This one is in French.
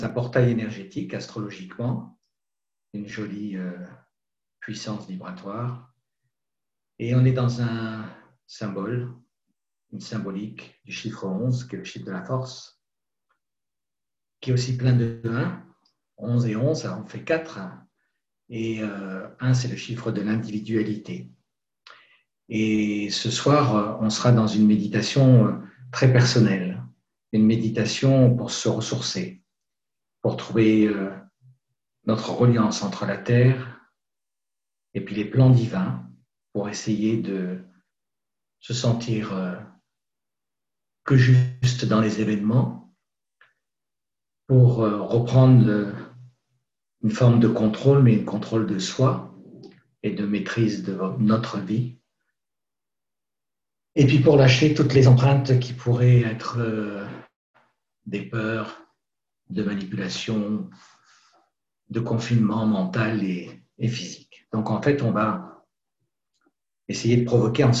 un portail énergétique astrologiquement, une jolie puissance vibratoire. Et on est dans un symbole, une symbolique du chiffre 11, qui est le chiffre de la force, qui est aussi plein de 1. 11 et 11, ça en fait 4. Et 1, c'est le chiffre de l'individualité. Et ce soir, on sera dans une méditation très personnelle, une méditation pour se ressourcer, pour trouver notre reliance entre la Terre et puis les plans divins, pour essayer de se sentir que juste dans les événements, pour reprendre une forme de contrôle, mais un contrôle de soi et de maîtrise de notre vie. Et puis pour lâcher toutes les empreintes qui pourraient être des peurs, de manipulation, de confinement mental et physique. Donc en fait, on va essayer de provoquer